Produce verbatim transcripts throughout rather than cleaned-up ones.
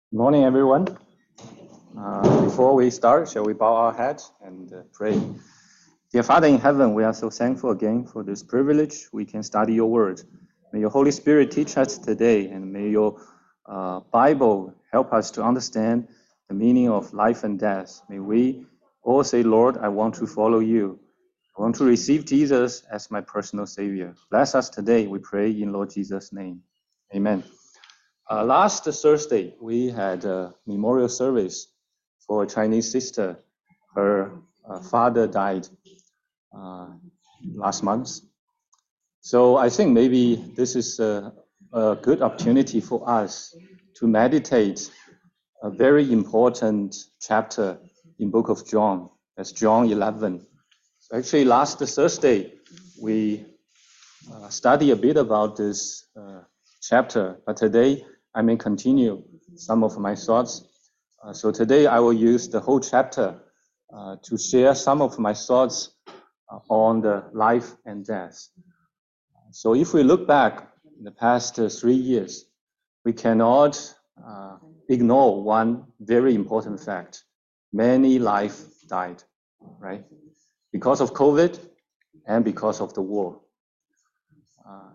Good morning, everyone. Uh, before we start, shall we bow our heads and uh, pray? Dear Father in heaven, we are so thankful again for this privilege. We can study your word. May your Holy Spirit teach us today, and may your uh, Bible help us to understand the meaning of life and death. May we all say, Lord, I want to follow you. I want to receive Jesus as my personal Savior. Bless us today, we pray in Lord Jesus' name. Amen. Uh, last Thursday, we had a memorial service for a Chinese sister. Her uh, father died uh, last month. So I think maybe this is a, a good opportunity for us to meditate a very important chapter in Book of John. That's John eleven. So actually, last Thursday, we uh, study a bit about this uh, chapter, but today I may continue some of my thoughts. Uh, so today I will use the whole chapter uh, to share some of my thoughts uh, on the life and death. So if we look back in the past uh, three years, we cannot uh, ignore one very important fact. Many lives died, right? Because of COVID and because of the war. Uh,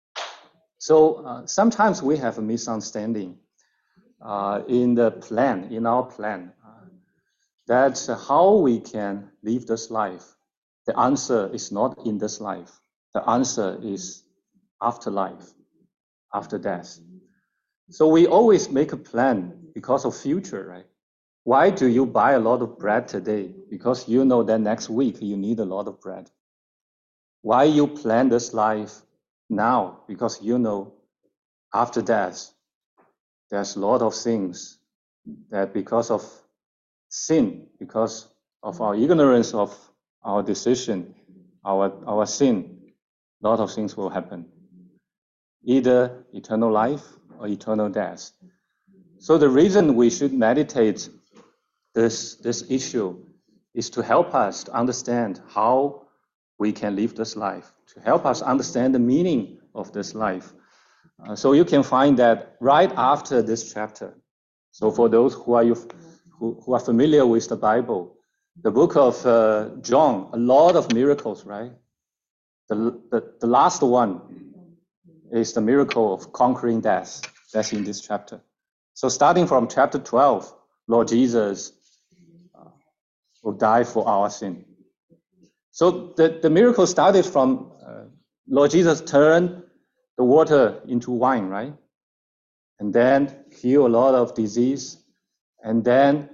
So uh, sometimes we have a misunderstanding uh, in the plan, in our plan, uh, that how we can live this life. The answer is not in this life. The answer is after life, after death. So we always make a plan because of future, right? Why do you buy a lot of bread today? Because you know that next week you need a lot of bread. Why you plan this life now? Because you know after death, there's a lot of things that because of sin, because of our ignorance of our decision, our, our sin, a lot of things will happen. Either eternal life or eternal death. So the reason we should meditate this, this issue is to help us to understand how we can live this life, to help us understand the meaning of this life. Uh, so you can find that right after this chapter. So for those who are you, who, who are familiar with the Bible, the book of uh, John, a lot of miracles, right? The, the, the last one is the miracle of conquering death. That's in this chapter. So starting from chapter twelve, Lord Jesus uh, will die for our sin. So the, the miracle started from uh, Lord Jesus turned the water into wine, right? And then heal a lot of disease, and then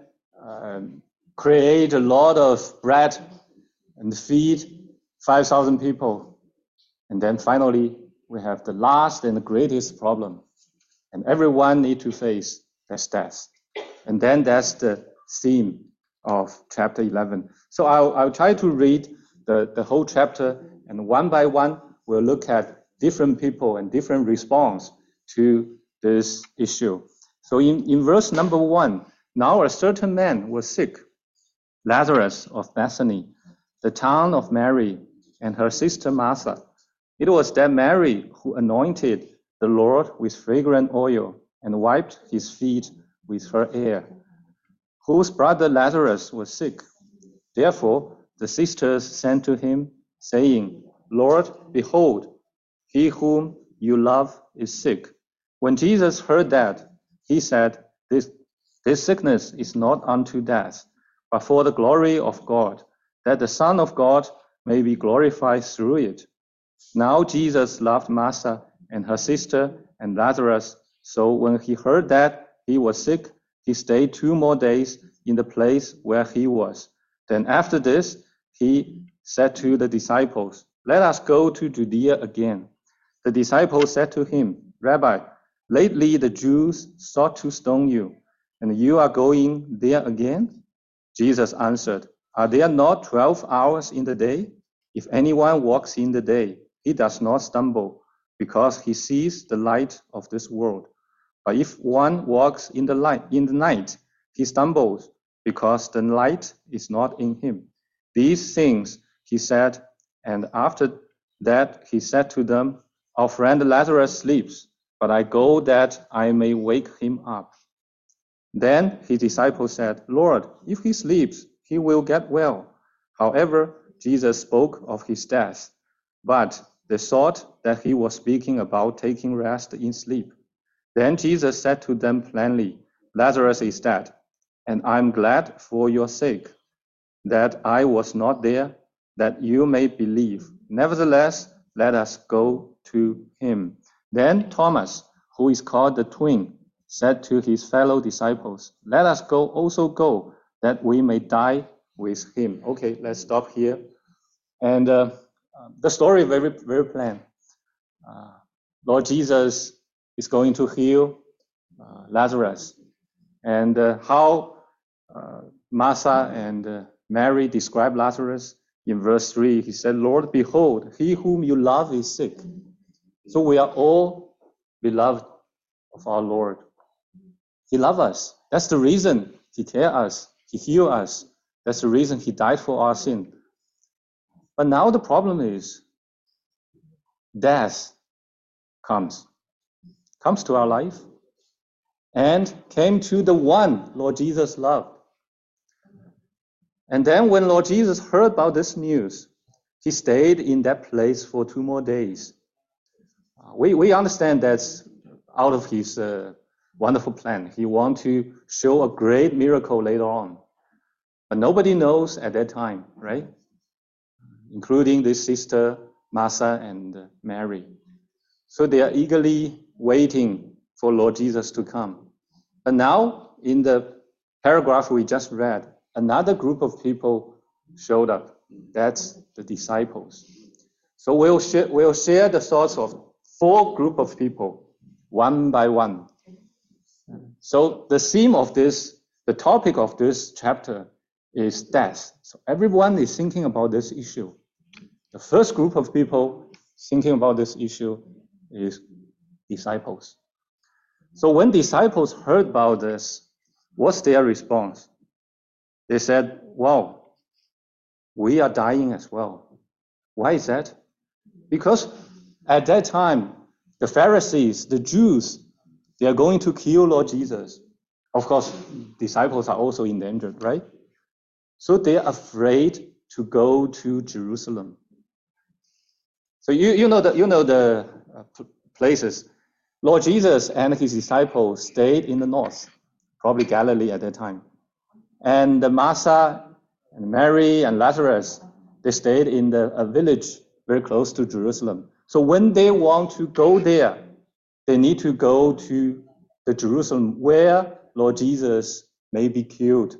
um, create a lot of bread and feed five thousand people. And then finally, we have the last and the greatest problem, and everyone need to face, that's death. And then that's the theme of chapter eleven. So I'll, I'll try to read the, the whole chapter, and one by one, we'll look at different people and different response to this issue. So in, in verse number one, now a certain man was sick, Lazarus of Bethany, the town of Mary and her sister Martha. It was that Mary who anointed the Lord with fragrant oil and wiped his feet with her hair, whose brother Lazarus was sick. Therefore the sisters sent to him, saying, Lord, behold, he whom you love is sick. When Jesus heard that, he said, This, this sickness is not unto death, but for the glory of God, that the Son of God may be glorified through it. Now Jesus loved Martha and her sister and Lazarus, so when he heard that he was sick, he stayed two more days in the place where he was. Then after this, he said to the disciples, Let us go to Judea again. The disciples said to him, Rabbi, lately the Jews sought to stone you, and you are going there again? Jesus answered, Are there not twelve hours in the day? If anyone walks in the day, he does not stumble, because he sees the light of this world. But if one walks in the light in the night, he stumbles, because the light is not in him. These things he said, and after that he said to them, Our friend Lazarus sleeps, but I go that I may wake him up. Then his disciples said, Lord, if he sleeps, he will get well. However, Jesus spoke of his death, but they thought that he was speaking about taking rest in sleep. Then Jesus said to them plainly, Lazarus is dead, and I'm glad for your sake that I was not there, that you may believe. Nevertheless, let us go to him. Then Thomas, who is called the twin, said to his fellow disciples, let us go also go, that we may die with him. Okay, let's stop here. And uh, the story is very, very plain. Uh, Lord Jesus is going to heal uh, Lazarus. And uh, how uh, Martha and uh, Mary describe Lazarus in verse three, he said, Lord, behold, he whom you love is sick. So we are all beloved of our Lord. He loves us. That's the reason he cares us. He heals us. That's the reason he died for our sin. But now the problem is death comes. Comes to our life and came to the one Lord Jesus loved. And then when Lord Jesus heard about this news, he stayed in that place for two more days. We, we understand that's out of his uh, wonderful plan. He wants to show a great miracle later on. But nobody knows at that time, right? Including this sister, Martha and uh, Mary. So they are eagerly waiting for Lord Jesus to come. But now, in the paragraph we just read, another group of people showed up. That's the disciples. So we'll share, we'll share the thoughts of four group of people, one by one. So the theme of this, the topic of this chapter is death. So everyone is thinking about this issue. The first group of people thinking about this issue is disciples. So when disciples heard about this, what's their response? They said, wow, we are dying as well. Why is that? Because at that time, the Pharisees, the Jews, they are going to kill Lord Jesus. Of course, disciples are also endangered, right? So they are afraid to go to Jerusalem. So you, you know the, you know the places. Lord Jesus and his disciples stayed in the north, probably Galilee at that time. And Martha and Mary and Lazarus, they stayed in the, a village very close to Jerusalem. So when they want to go there, they need to go to the Jerusalem where Lord Jesus may be killed.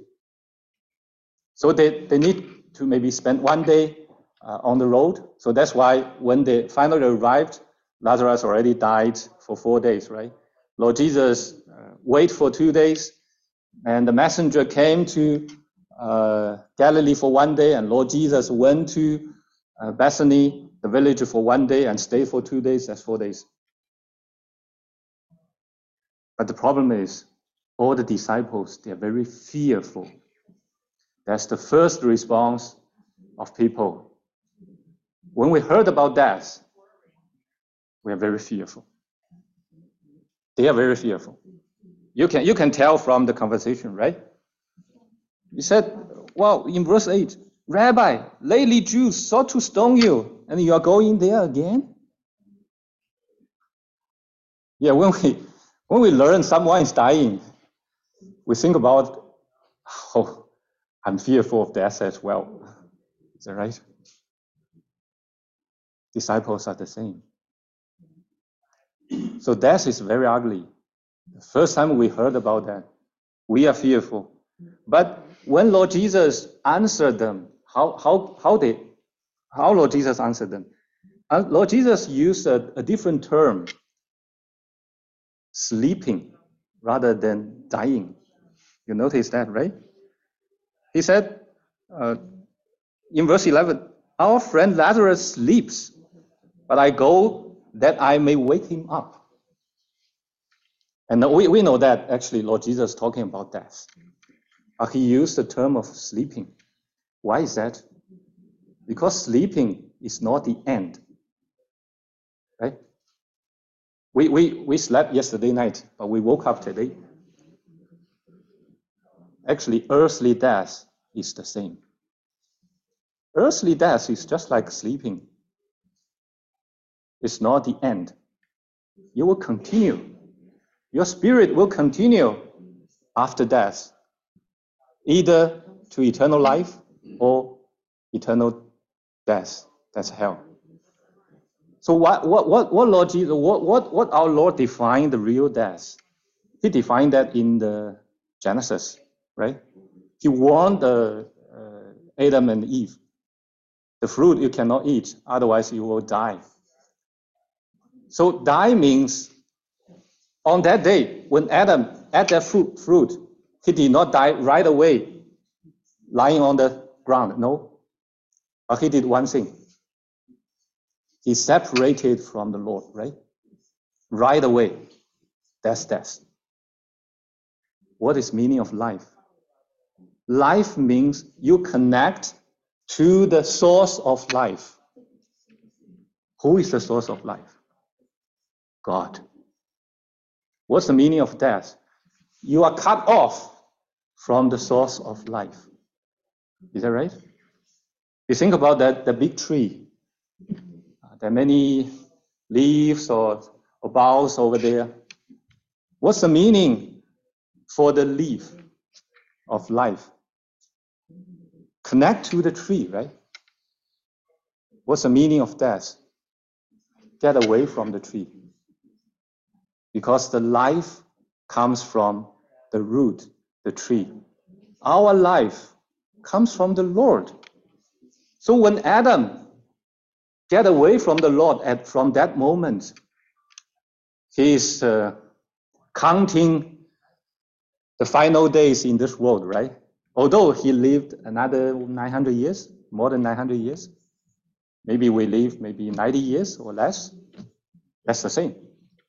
So they, they need to maybe spend one day uh, on the road. So that's why when they finally arrived, Lazarus already died for four days, right? Lord Jesus uh, waited for two days, and the messenger came to uh, Galilee for one day, and Lord Jesus went to uh, Bethany, the village, for one day and stayed for two days. That's four days. But the problem is, all the disciples, they are very fearful. That's the first response of people. When we heard about death, we are very fearful. They are very fearful. You can, you can tell from the conversation, right? He said, well, in verse eight, Rabbi, lately Jews sought to stone you, and you are going there again? Yeah, when we, when we learn someone is dying, we think about, oh, I'm fearful of death as well. Is that right? Disciples are the same. So death is very ugly. The first time we heard about that, we are fearful. But when Lord Jesus answered them, how how how they how Lord Jesus answered them? Uh, Lord Jesus used a, a different term, sleeping, rather than dying. You notice that, right? He said uh, in verse eleven, our friend Lazarus sleeps, but I go that I may wake him up. And we, we know that actually Lord Jesus talking about death. Uh, he used the term of sleeping. Why is that? Because sleeping is not the end. Right? We, we, we slept yesterday night, but we woke up today. Actually, earthly death is the same. Earthly death is just like sleeping. It's not the end. You will continue. Your spirit will continue after death, either to eternal life or eternal death. That's hell. So what what what what Lord Jesus, what what what our Lord defined the real death? He defined that in the Genesis, right? He warned the uh, Adam and Eve, the fruit you cannot eat, otherwise you will die. So die means on that day when Adam ate that fruit, fruit, he did not die right away, lying on the ground. No, but he did one thing. He separated from the Lord, right? Right away. That's death. What is meaning of life? Life means you connect to the source of life. Who is the source of life? God. What's the meaning of death? You are cut off from the source of life. Is that right? You think about that, the big tree. There are many leaves or, or boughs over there. What's the meaning for the leaf of life? Connect to the tree, right? What's the meaning of death? Get away from the tree. Because the life comes from the root, the tree. Our life comes from the Lord. So when Adam get away from the Lord at from that moment, he is uh, counting the final days in this world, right? Although he lived another nine hundred years, more than nine hundred years, maybe we live maybe ninety years or less, that's the same.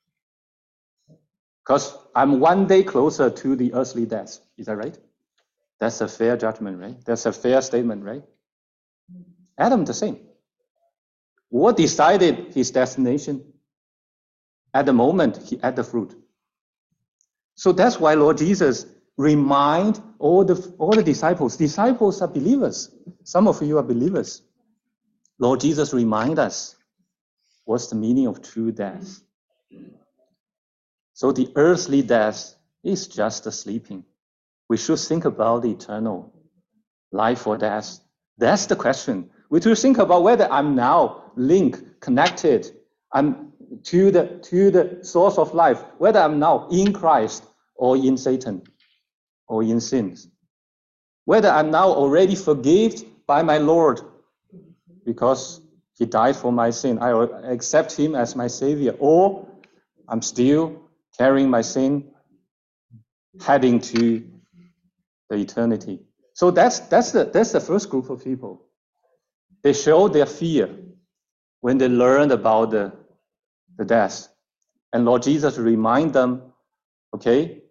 Because I'm one day closer to the earthly death. Is that right? That's a fair judgment, right? That's a fair statement, right? Adam the same. What decided his destination? At the moment he ate the fruit. So that's why Lord Jesus remind all the all the disciples. Disciples are believers. Some of you are believers. Lord Jesus remind us what's the meaning of true death. So the earthly death is just a sleeping. We should think about the eternal life or death. That's the question. We should think about whether I'm now linked, connected, I'm to the to the source of life, whether I'm now in Christ or in Satan or in sins. Whether I'm now already forgiven by my Lord because he died for my sin, I accept him as my savior, or I'm still carrying my sin, heading to the eternity. So that's that's the that's the first group of people. They show their fear when they learned about the, the death. And Lord Jesus remind them, okay,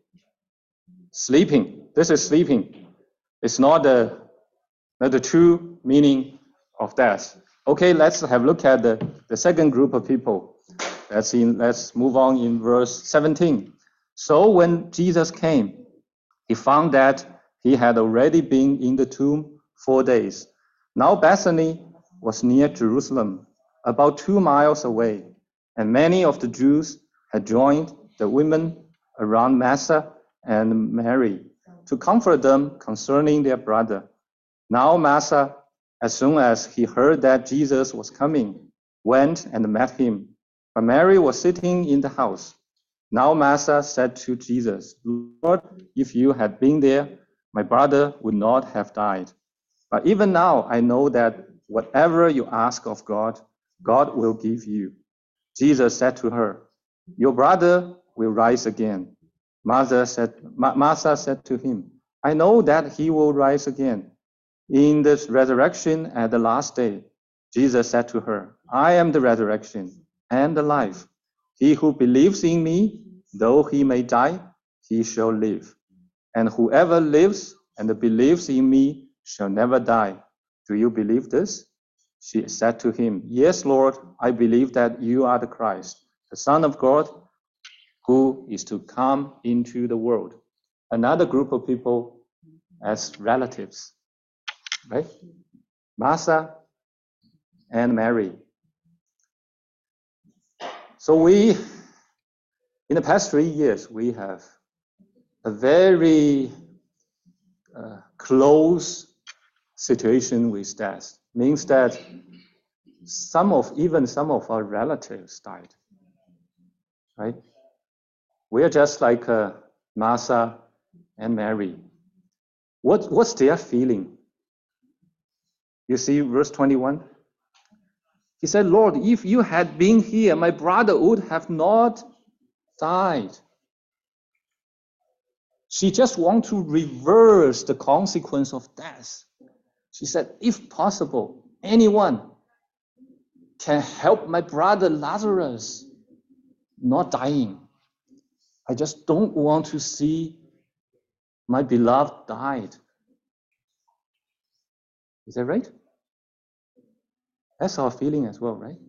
sleeping. This is sleeping. It's not the not the true meaning of death. Okay, let's have a look at the, the second group of people. Let's in let's move on in verse seventeen. So when Jesus came, he found that he had already been in the tomb four days. Now Bethany was near Jerusalem, about two miles away, and many of the Jews had joined the women around Martha and Mary to comfort them concerning their brother. Now Martha, as soon as he heard that Jesus was coming, went and met him. But Mary was sitting in the house. Now Martha said to Jesus, Lord, if you had been there, my brother would not have died. But even now I know that whatever you ask of God, God will give you. Jesus said to her, your brother will rise again. Martha said, Martha said to him, I know that he will rise again in the resurrection at the last day. Jesus said to her, I am the resurrection and the life. He who believes in me, though he may die, he shall live. And whoever lives and believes in me shall never die. Do you believe this? She said to him, Yes, Lord, I believe that you are the Christ, the Son of God, who is to come into the world. Another group of people as relatives, right? Martha and Mary. So we, in the past three years, we have a very uh, close situation with death. Means that some of, even some of our relatives died, right? We are just like uh, Martha and Mary. What, what's their feeling? You see verse twenty-one? He said, Lord, if you had been here, my brother would have not died. She just wants to reverse the consequence of death. She said, if possible, anyone can help my brother Lazarus not dying. I just don't want to see my beloved died. Is that right? That's our feeling as well, right?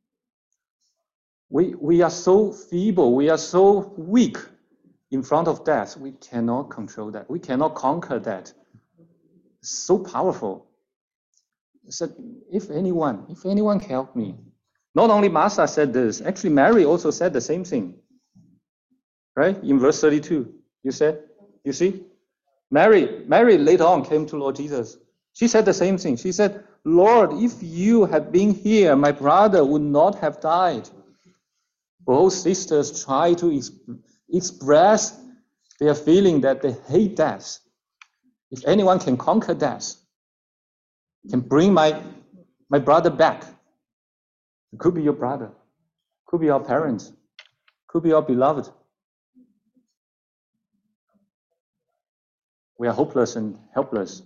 We, we are so feeble, we are so weak in front of death. We cannot control that. We cannot conquer that. It's so powerful. He said, if anyone, if anyone can help me. Not only Martha said this, actually Mary also said the same thing. Right? In verse thirty-two, you said, you see? Mary, Mary later on came to Lord Jesus. She said the same thing. She said, Lord, if you had been here, my brother would not have died. Both sisters try to ex- express their feeling that they hate death. If anyone can conquer death, can bring my, my brother back. It could be your brother, could be our parents, could be our beloved. We are hopeless and helpless.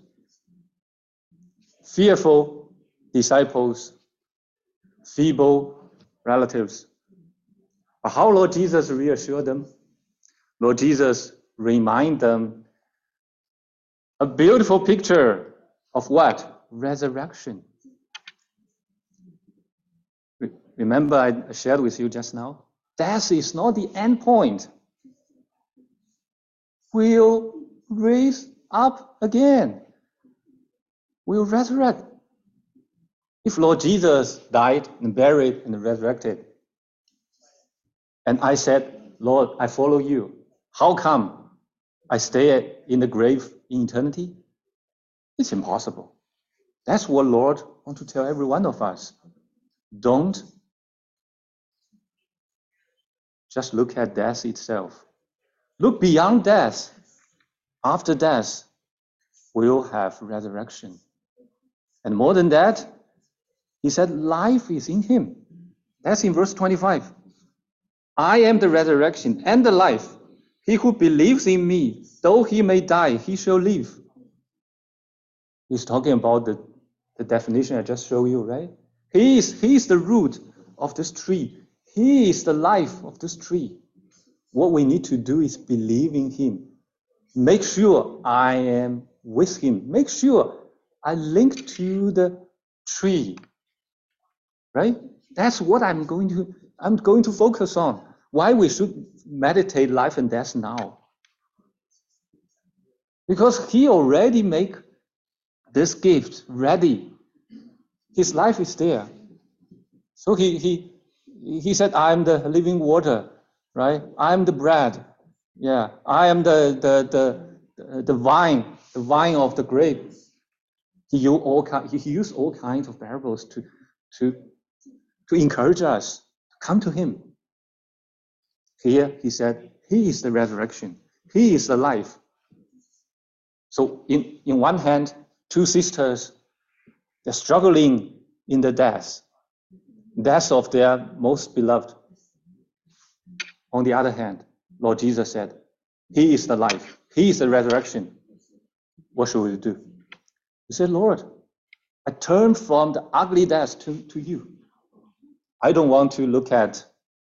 Fearful disciples, feeble relatives. But how Lord Jesus reassured them? Lord Jesus remind them a beautiful picture of what? Resurrection. Remember I shared with you just now? Death is not the end point. We'll raise up again. We'll resurrect. If Lord Jesus died and buried and resurrected, and I said, Lord, I follow you, how come I stay in the grave in eternity? It's impossible. That's what Lord wants to tell every one of us. Don't just look at death itself. Look beyond death. After death, we'll have resurrection. And more than that, he said, life is in him. That's in verse twenty-five. I am the resurrection and the life. He who believes in me, though he may die, he shall live. He's talking about the, the definition I just showed you, right? He is, he is the root of this tree. He is the life of this tree. What we need to do is believe in him. Make sure I am with him. Make sure I link to the tree. Right? That's what I'm going to I'm going to focus on. Why we should meditate life and death now. Because he already make this gift ready. His life is there. So he he he said, I am the living water, right? I am the bread. Yeah, I am the the the the vine, the vine of the grape. He used all he used all kinds of parables to to to encourage us to come to him. Here he said, he is the resurrection. He is the life. So in, in one hand, two sisters, they're struggling in the death, death of their most beloved. On the other hand, Lord Jesus said, he is the life. He is the resurrection. What should we do? He said, Lord, I turn from the ugly death to, to you. I don't want to look at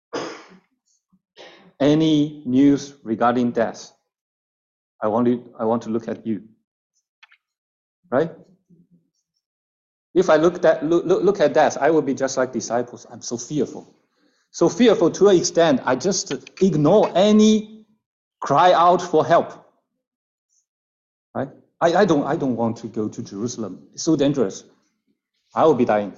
any news regarding death. I want to, I want to look at you. Right? If I look at, look, look at death, I will be just like disciples. I'm so fearful. So fearful to an extent, I just ignore any cry out for help. Right? I, I don't I don't want to go to Jerusalem. It's so dangerous. I will be dying.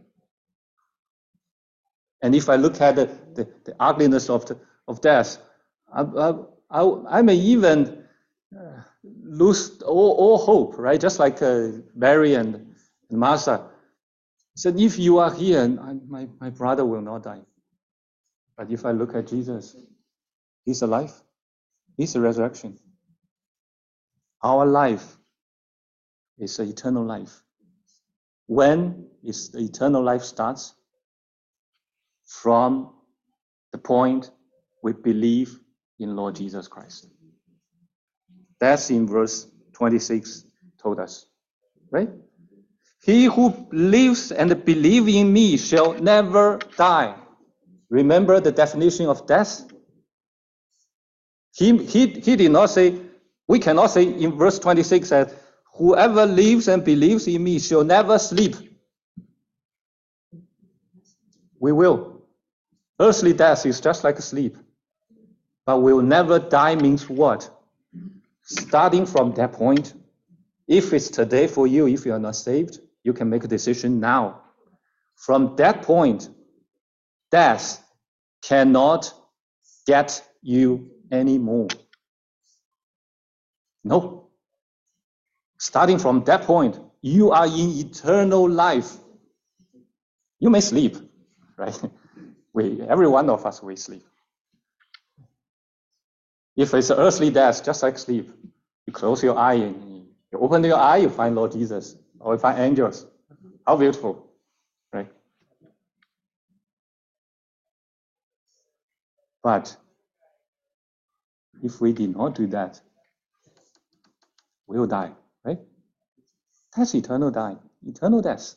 And if I look at the, the, the ugliness of the, of death, I, I, I, I may even uh, lose all, all hope, right? Just like uh, Mary and, and Martha said, if you are here, my, my brother will not die. But if I look at Jesus, he's alive. He's the resurrection. Our life is the eternal life. When is the eternal life starts? From the point we believe in Lord Jesus Christ. That's in verse twenty-six told us, right? He who lives and believes in me shall never die. Remember the definition of death? He, he, he did not say, we cannot say in verse twenty-six that whoever lives and believes in me shall never sleep. We will. Earthly death is just like sleep. But will never die means what? Starting from that point, if it's today for you, if you are not saved, you can make a decision now. From that point, death cannot get you anymore. No. Starting from that point, you are in eternal life. You may sleep, right? We, every one of us will sleep. If it's an earthly death, just like sleep, you close your eye, and you open your eye, you find Lord Jesus, or you find angels. How beautiful, right? But if we did not do that, we'll die, right? That's eternal dying, eternal death.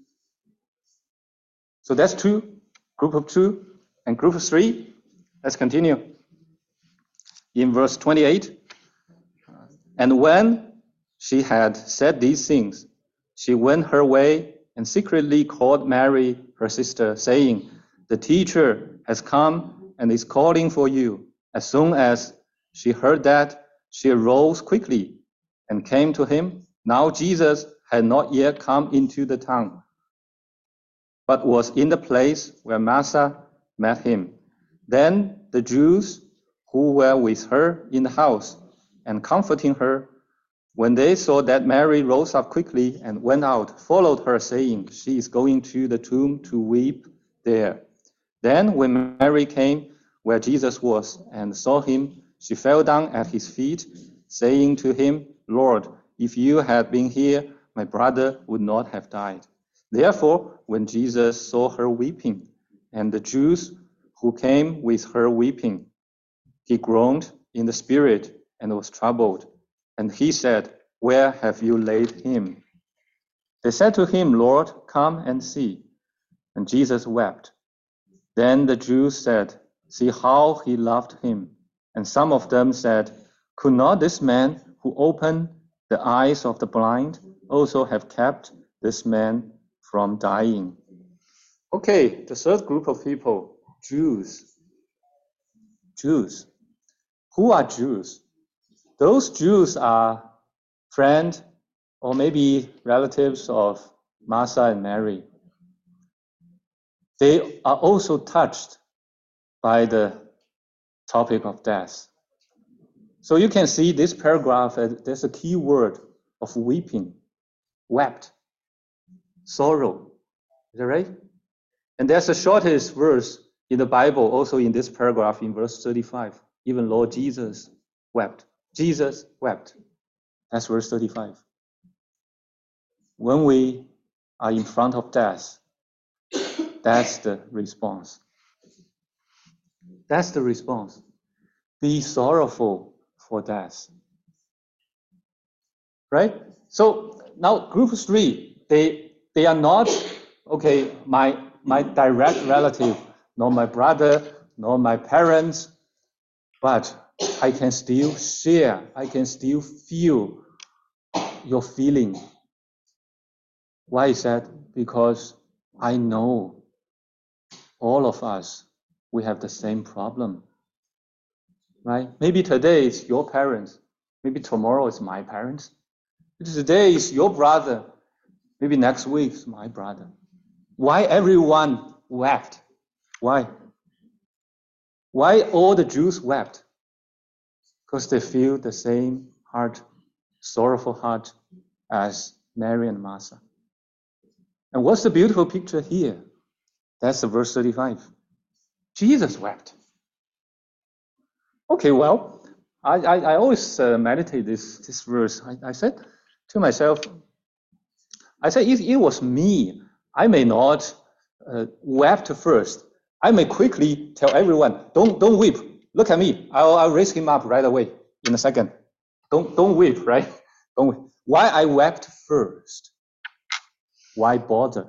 So that's two, group of two, and group of three. Let's continue. In verse twenty-eight, and when she had said these things, she went her way and secretly called Mary, her sister, saying, the teacher has come and is calling for you. As soon as she heard that, she arose quickly and came to him. Now Jesus had not yet come into the town, but was in the place where Martha met him. Then the Jews who were with her in the house and comforting her, when they saw that Mary rose up quickly and went out, followed her, saying, she is going to the tomb to weep there. Then when Mary came where Jesus was and saw him, she fell down at his feet, saying to him, Lord, if you had been here, my brother would not have died. Therefore, when Jesus saw her weeping, and the Jews who came with her weeping, he groaned in the spirit and was troubled. And he said, where have you laid him? They said to him, Lord, come and see. And Jesus wept. Then the Jews said, see how he loved him. And some of them said, could not this man who opened the eyes of the blind also have kept this man from dying? Okay, the third group of people, Jews. Jews. Who are Jews? Those Jews are friends or maybe relatives of Martha and Mary. They are also touched by the topic of death. So you can see this paragraph, there's a key word of weeping, wept, sorrow. Is that right? And there's a shortest verse in the Bible, also in this paragraph in verse thirty-five. Even Lord Jesus wept. Jesus wept. That's verse thirty-five. When we are in front of death, that's the response. That's the response. Be sorrowful for death. Right? So now group three, they they are not, okay, my my direct relative, nor my brother, nor my parents, but I can still share, I can still feel your feeling. Why is that? Because I know all of us, we have the same problem. Right? Maybe today it's your parents, maybe tomorrow it's my parents. Today is your brother. Maybe next week is my brother. Why everyone wept? Why? Why all the Jews wept? Because they feel the same heart, sorrowful heart as Mary and Martha. And what's the beautiful picture here? That's the verse thirty-five. Jesus wept. Okay, well, I, I, I always uh, meditate this, this verse. I, I said to myself, I said, if it was me, I may not uh, wept first. I may quickly tell everyone, don't don't weep. Look at me. I'll, I'll raise him up right away in a second. Don't don't weep, right? Don't weep. Why I wept first? Why bother?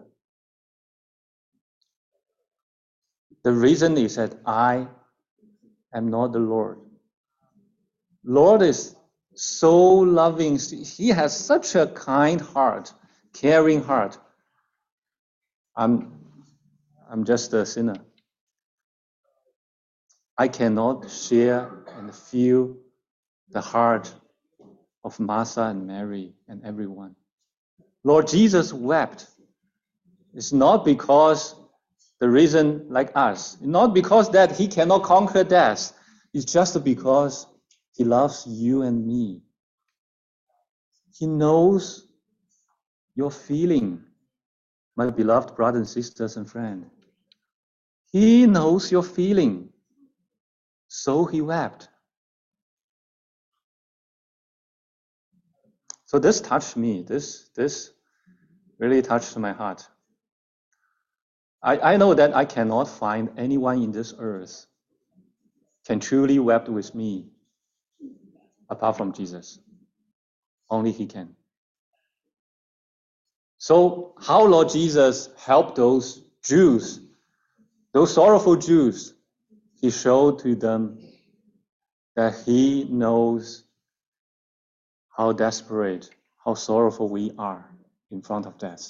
The reason is that I am not the Lord. Lord is so loving. He has such a kind heart, caring heart. I'm, I'm just a sinner. I cannot share and feel the heart of Martha and Mary and everyone. Lord Jesus wept. It's not because the reason like us, not because that he cannot conquer death. It's just because he loves you and me. He knows your feeling, my beloved brothers and sisters and friends. He knows your feeling. So he wept. So this touched me. This, this really touched my heart. I, I know that I cannot find anyone in this earth can truly weep with me apart from Jesus. Only he can. So how Lord Jesus helped those Jews, those sorrowful Jews, he showed to them that he knows how desperate, how sorrowful we are in front of death.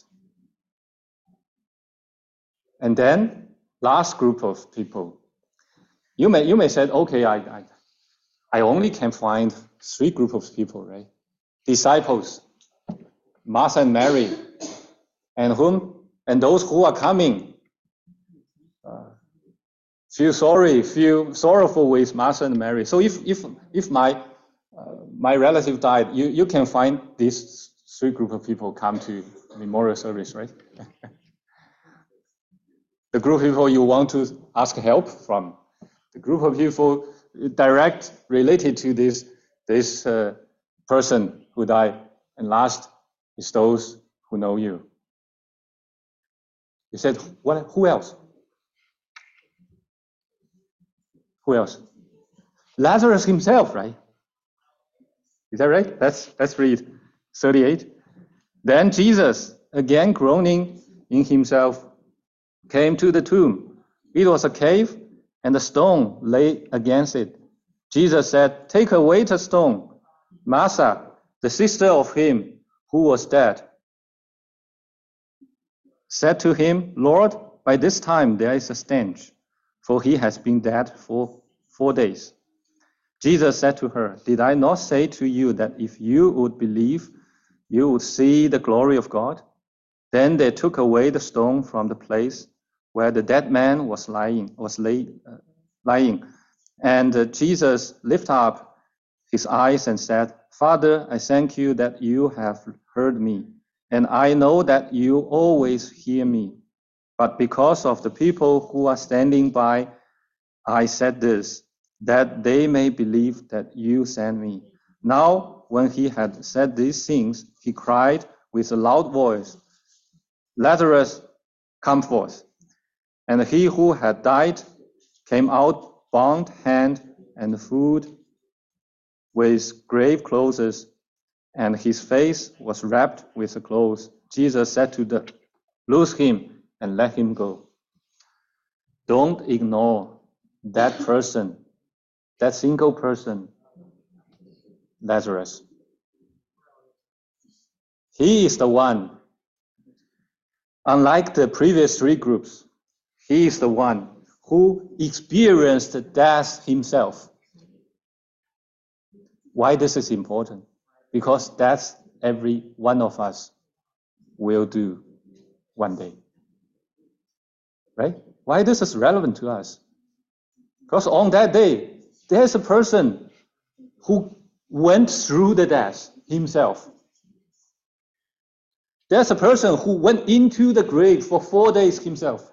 And then, last group of people. You may you may say, okay, I, I I only can find three groups of people, right? Disciples, Martha and Mary, and whom and those who are coming. Uh, feel sorry, feel sorrowful with Martha and Mary. So if if if my uh, my relative died, you you can find these three group of people come to memorial service, right? The group of people you want to ask help from, the group of people direct related to this this uh, person who died, and last is those who know you. You said, what? Who else? Who else? Lazarus himself, right? Is that right? Let's let's read thirty-eight. Then Jesus, again groaning in himself, came to the tomb. It was a cave, and the stone lay against it. Jesus said, take away the stone. Martha, the sister of him who was dead, said to him, Lord, by this time there is a stench, for he has been dead for four days. Jesus said to her, did I not say to you that if you would believe, you would see the glory of God? Then they took away the stone from the place where the dead man was lying, was lay, uh, lying. And uh, Jesus lifted up his eyes and said, Father, I thank you that you have heard me, and I know that you always hear me. But because of the people who are standing by, I said this, that they may believe that you sent me. Now, when he had said these things, he cried with a loud voice, Lazarus, come forth. And he who had died came out, bound hand and foot with grave clothes, and his face was wrapped with the clothes. Jesus said to them, loose him and let him go. Don't ignore that person, that single person, Lazarus. He is the one. Unlike the previous three groups, he is the one who experienced death himself. Why this is important? Because that's every one of us will do one day. Right? Why this is relevant to us? Because on that day, there's a person who went through the death himself. There's a person who went into the grave for four days himself.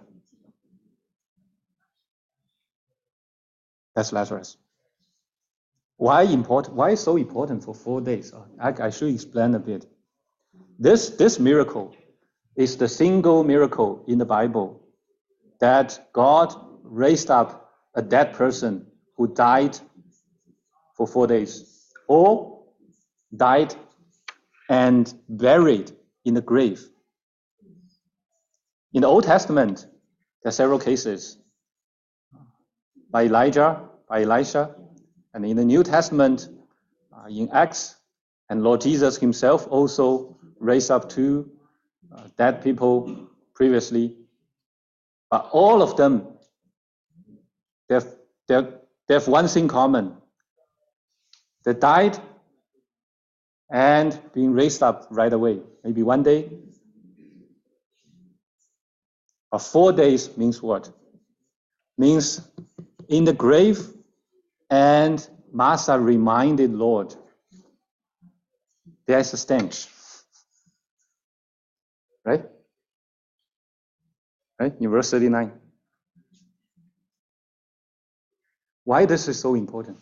That's Lazarus. Why important? Why so important for four days? I, I should explain a bit. This, this miracle is the single miracle in the Bible that God raised up a dead person who died for four days, or died and buried in the grave. In the Old Testament, there are several cases by Elijah, by Elisha, and in the New Testament, uh, in Acts, and Lord Jesus himself also raised up two uh, dead people previously. But all of them, they have, they have, they have one thing common. They died and being raised up right away. Maybe one day. But four days means what? Means in the grave, and Martha reminded Lord, there's a stench. Right? Right? In verse thirty-nine. Why this is so important?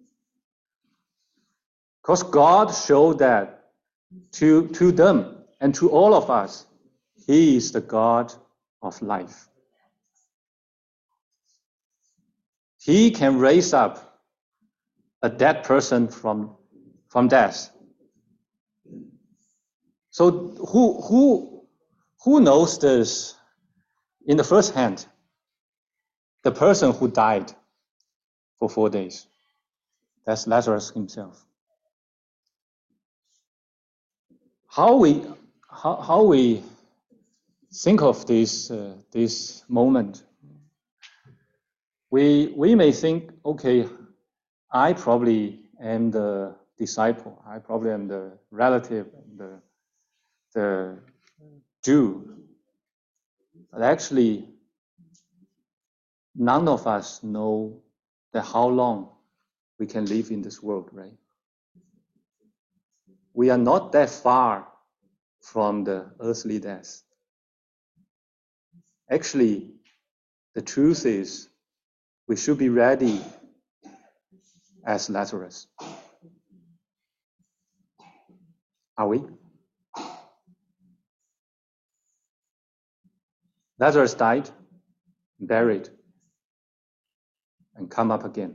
Because God showed that to, to them and to all of us, He is the God of life. He can raise up a dead person from, from death. So who, who, who knows this in the first hand? The person who died for four days. That's Lazarus himself. How we, how, how we think of this, uh, this moment, we, we may think, okay, I probably am the disciple. I probably am the relative, the, the Jew. But actually, none of us know that how long we can live in this world, right? We are not that far from the earthly death. Actually, the truth is we should be ready as Lazarus. Are we? Lazarus died, buried, and come up again.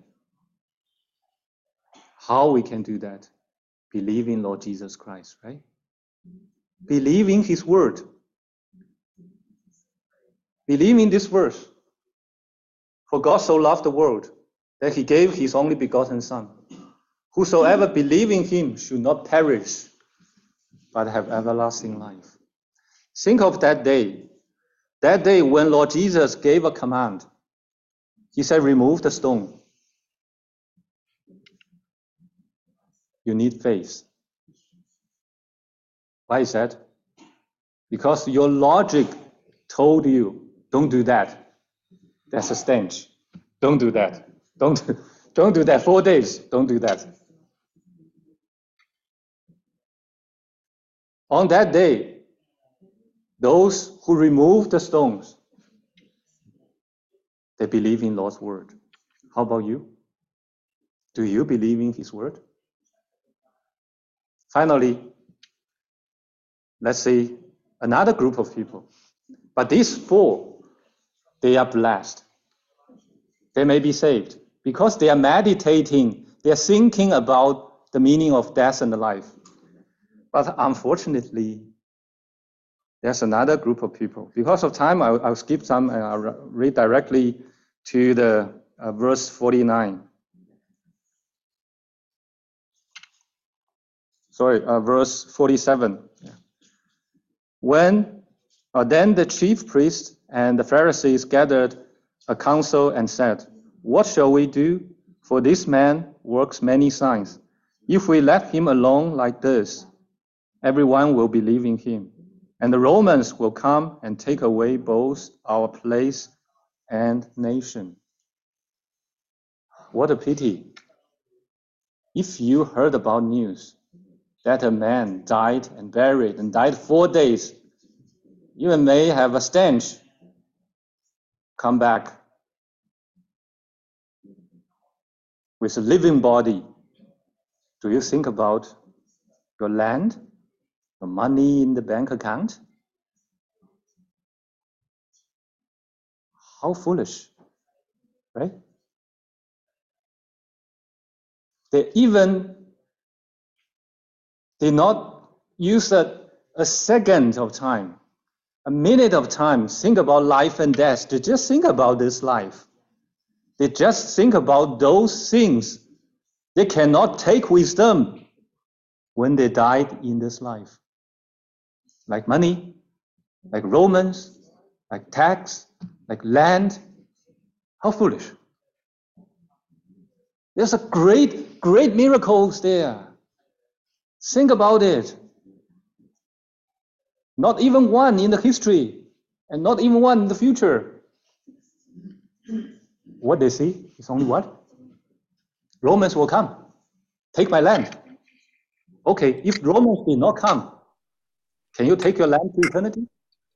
How we can do that? Believe in Lord Jesus Christ, right? Believe in His word. Believe in this verse. For God so loved the world that He gave His only begotten Son. Whosoever believe in Him should not perish, but have everlasting life. Think of that day. That day when Lord Jesus gave a command. He said, remove the stone. You need faith. Why is that? Because your logic told you, don't do that. That's a stench. Don't do that. Don't, don't do that. Four days. Don't do that. On that day, those who removed the stones, they believe in Lord's word. How about you? Do you believe in His word? Finally, let's see another group of people. But these four, they are blessed. They may be saved because they are meditating, they are thinking about the meaning of death and life. But unfortunately, there's another group of people. Because of time, I'll, I'll skip some and I'll read directly to the uh, verse forty-nine. Sorry, uh, verse forty-seven. Yeah. When uh, then the chief priests and the Pharisees gathered a council and said, what shall we do? For this man works many signs. If we let him alone like this, everyone will believe in him. And the Romans will come and take away both our place and nation. What a pity. If you heard about news that a man died and buried and died four days, you may have a stench come back with a living body. Do you think about your land, your money in the bank account? How foolish, right? They even did not use a, a second of time, a minute of time, think about life and death. They just think about this life. They just think about those things they cannot take with them when they died in this life. Like money, like Romans, like tax, like land. How foolish. There's a great, great miracles there. Think about it. Not even one in the history, and not even one in the future. What they see is only what? Romans will come, take my land. Okay, if Romans did not come, can you take your land to eternity?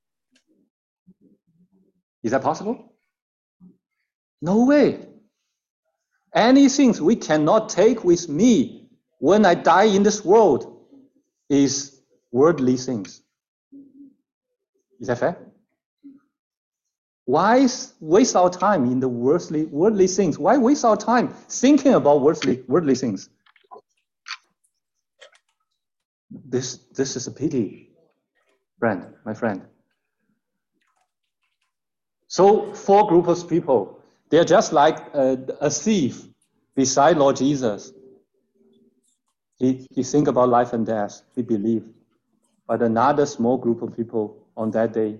Is that possible? No way. Anything we cannot take with me when I die in this world is worldly things. Is that fair? Why waste our time in the worldly, worldly things? Why waste our time thinking about worldly, worldly things? This, this is a pity, friend, my friend. So, four groups of people, they're just like a, a thief beside Lord Jesus. He, he think about life and death, he believed. But another small group of people on that day,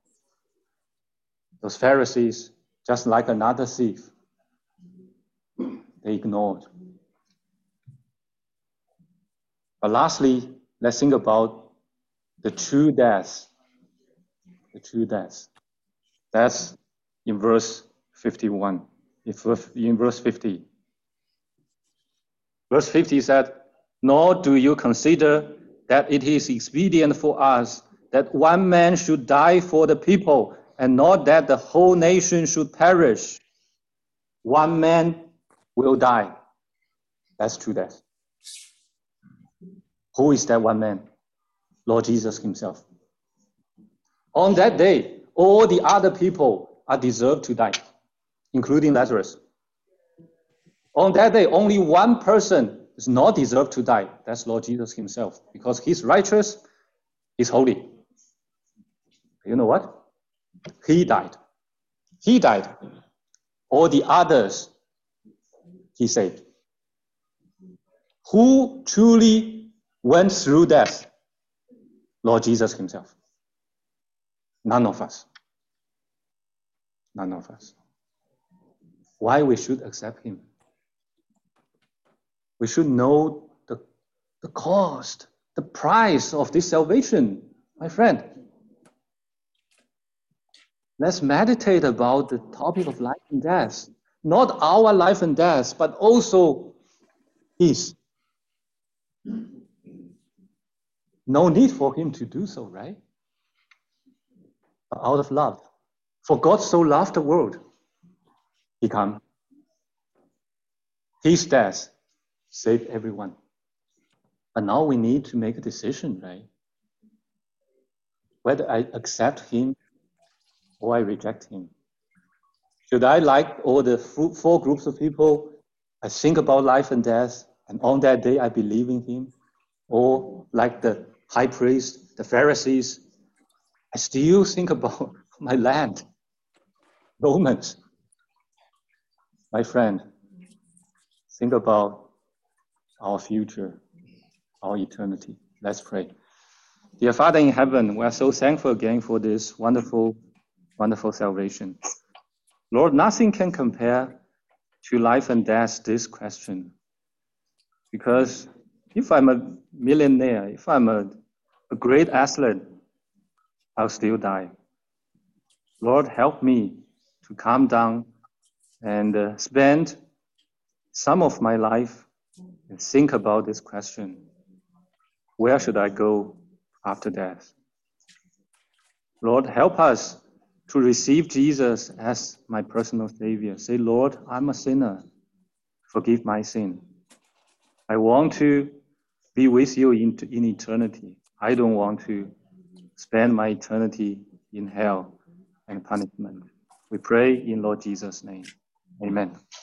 those Pharisees, just like another thief, they ignored. But lastly, let's think about the true death. The true death. That's in verse fifty-one. In verse fifty. Verse fifty said, "Nor do you consider that it is expedient for us that one man should die for the people, and not that the whole nation should perish. One man will die." That's true death. Who is that one man? Lord Jesus himself. On that day, all the other people are deserved to die, including Lazarus. On that day, only one person is not deserved to die. That's Lord Jesus himself, because he's righteous, he's holy. You know what? He died. He died. All the others, he saved. Who truly went through death? Lord Jesus himself. None of us. None of us. Why we should accept him? We should know the, the cost, the price of this salvation, my friend. Let's meditate about the topic of life and death. Not our life and death, but also his. No need for him to do so, right? But out of love. For God so loved the world, he came. His death saved everyone. But now we need to make a decision, right? Whether I accept him or I reject him. Should I, like all the four groups of people, I think about life and death, and on that day I believe in him? Or like the high priest, the Pharisees, I still think about my land, Romans. My friend, think about our future, our eternity. Let's pray. Dear Father in heaven, we are so thankful again for this wonderful, wonderful salvation. Lord, nothing can compare to life and death this question. Because if I'm a millionaire, if I'm a a great athlete, I'll still die. Lord, help me to calm down and uh, spend some of my life and think about this question. Where should I go after death? Lord, help us to receive Jesus as my personal Savior. Say, Lord, I'm a sinner. Forgive my sin. I want to be with you in, in eternity. I don't want to spend my eternity in hell and punishment. We pray in Lord Jesus' name. Amen.